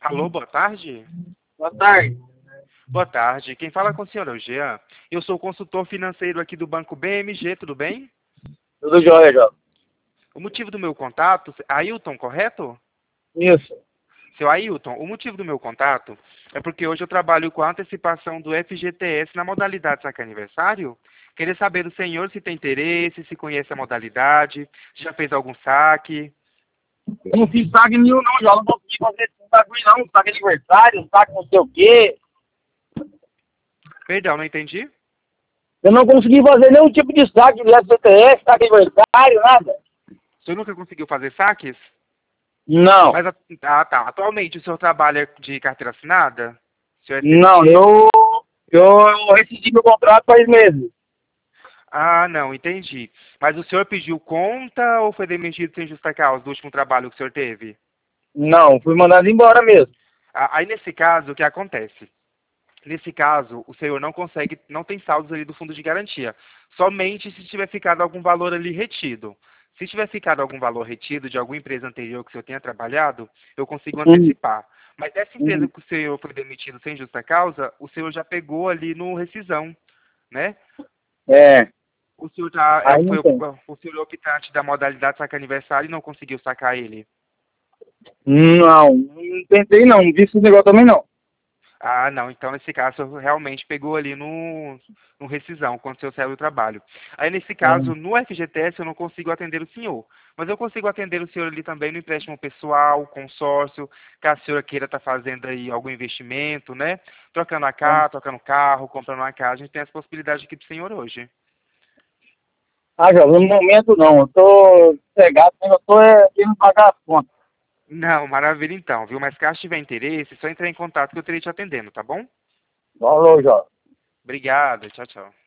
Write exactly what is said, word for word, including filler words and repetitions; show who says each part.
Speaker 1: Alô, boa tarde.
Speaker 2: Boa tarde.
Speaker 1: Boa tarde. Quem fala com o senhor é o Jean. Eu sou consultor financeiro aqui do Banco B M G, tudo bem?
Speaker 2: Tudo jóia, Jovem.
Speaker 1: O motivo do meu contato, Ailton, correto?
Speaker 2: Isso.
Speaker 1: Seu Ailton, o motivo do meu contato é porque hoje eu trabalho com a antecipação do F G T S na modalidade saque aniversário. Queria saber do senhor se tem interesse, se conhece a modalidade, se já fez algum saque.
Speaker 2: Eu não fiz saque nenhum, não, Jovem. Não consegui fazer esse bagulho, não. Saque aniversário, saque não sei o quê.
Speaker 1: Perdão, não entendi?
Speaker 2: Eu não consegui fazer nenhum tipo de saque de F G T S, saque aniversário, nada.
Speaker 1: O senhor nunca conseguiu fazer saques?
Speaker 2: Não.
Speaker 1: Mas, a- ah, tá. Atualmente o senhor trabalha de carteira assinada? O senhor é
Speaker 2: Não,
Speaker 1: C L T?
Speaker 2: eu, eu rescindi meu contrato faz meses.
Speaker 1: Ah, não, entendi. Mas o senhor pediu conta ou foi demitido sem justa causa do último trabalho que o senhor teve?
Speaker 2: Não, fui mandado embora mesmo.
Speaker 1: Ah, aí, nesse caso, o que acontece? Nesse caso, o senhor não consegue, não tem saldos ali do fundo de garantia. Somente se tiver ficado algum valor ali retido. Se tiver ficado algum valor retido de alguma empresa anterior que o senhor tenha trabalhado, eu consigo
Speaker 2: Hum,
Speaker 1: antecipar. Mas dessa empresa
Speaker 2: hum.
Speaker 1: que o senhor foi demitido sem justa causa, o senhor já pegou ali no rescisão, né?
Speaker 2: É,
Speaker 1: O senhor tá, é,
Speaker 2: aí
Speaker 1: foi
Speaker 2: não
Speaker 1: o,
Speaker 2: tem.
Speaker 1: o senhor optante da modalidade saque aniversário e não conseguiu sacar ele.
Speaker 2: Não, não tentei não, não vi esse negócio também não.
Speaker 1: Ah, não. Então, nesse caso, o senhor realmente pegou ali no, no rescisão, quando o senhor saiu do trabalho. Aí, nesse caso,
Speaker 2: Hum.
Speaker 1: no F G T S, eu não consigo atender o senhor. Mas eu consigo atender o senhor ali também no empréstimo pessoal, consórcio, caso a senhora queira estar fazendo aí algum investimento, né? Trocando a casa, trocando carro, comprando uma casa. A gente tem essa possibilidade aqui do senhor hoje.
Speaker 2: Ah, Jovem, no momento não, eu tô cegado, eu tô é, querendo pagar as contas.
Speaker 1: Não, maravilha então, viu? Mas caso tiver interesse, é só entrar em contato que eu terei te atendendo, tá bom?
Speaker 2: Falou, Jovem.
Speaker 1: Obrigado, tchau, tchau.